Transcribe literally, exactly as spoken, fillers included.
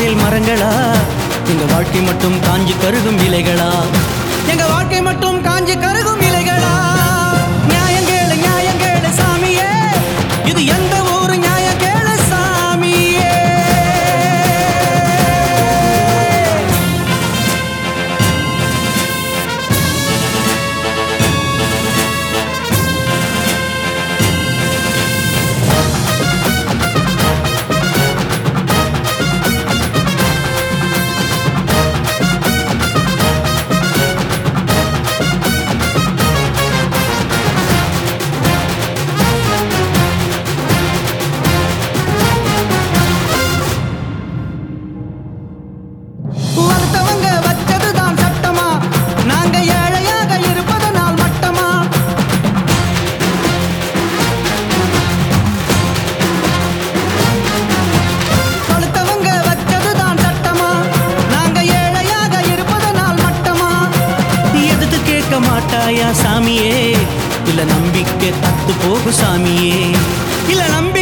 பச்சேல் மரங்களா, எங்க வாழ்க்கை மட்டும் காஞ்சி கருகும் இலைகளா, எங்க வாழ்க்கை மட்டும் காஞ்சி கருகும் இலைகளா. நியாயங்கேளு நியாயங்கேளு சாமியே, இது எந்த ஊரு நியாயங்கேளு சாமியே. வளர்த்தவங்க வச்சதுதான் சட்டமா, நாங்க ஏழையாக இருப்பதனால் மட்டமா. வளர்த்தவங்க வச்சதுதான் சட்டமா, நாங்க ஏழையாக இருப்பதனால் மட்டமா. எதுக்கு கேட்க மாட்டாயா சாமியே, இல்ல நம்பிக்கை தத்து போகு சாமியே, இல்ல நம்பி